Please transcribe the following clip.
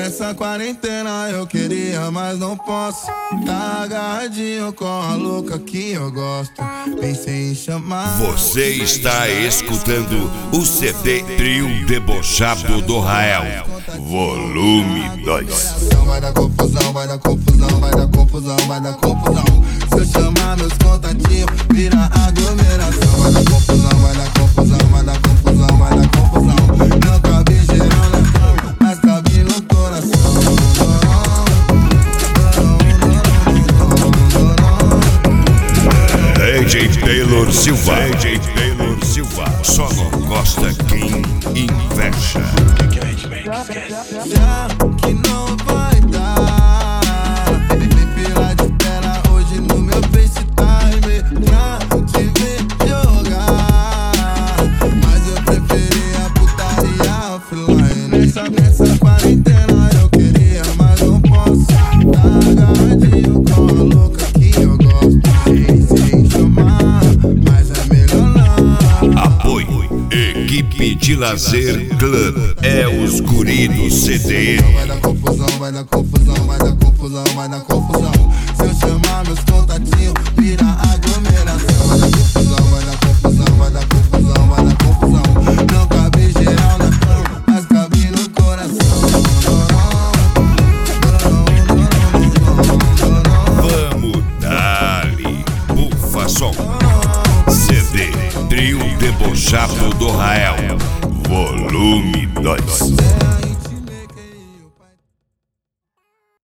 Nessa quarentena eu queria, mas não posso. Tá agarradinho com a louca que eu gosto. Pensei em chamar. Você está escutando o CD Trio Debochado do Rael, volume 2. Vai dar confusão, vai dar confusão, vai dar confusão, vai dar confusão. Se eu chamar meus contatinhos, vira aglomeração. Vai dar confusão, vai dar confusão, vai dar confusão, vai dar confusão. Não cabe geral na cama, mas cabe no coração. DJ Taylor Silva, DJ Taylor Silva, só não gosta quem inveja. Já que não vai dar, me pila de tela hoje no meu FaceTime pra te ver jogar, mas eu preferi a putaria offline. Nessa quarentena eu queria, mas não posso. Tá agarradinho com a louca que eu gosto. Sem chamar, mas é melhor não. Apoio Equipe de Lazer Club, é os guri do CD. Vai dar confusão, vai dar confusão, vai dar confusão, vai dar confusão. Se eu chamar meus contatinhos, vira aglomeração. Vai dar confusão, vai dar confusão, vai dar confusão, vai dar confusão. Não cabe geral na cama, mas cabe no coração. Vamos dali, bufa som. CD Trio Debochado do Rael, volume 2.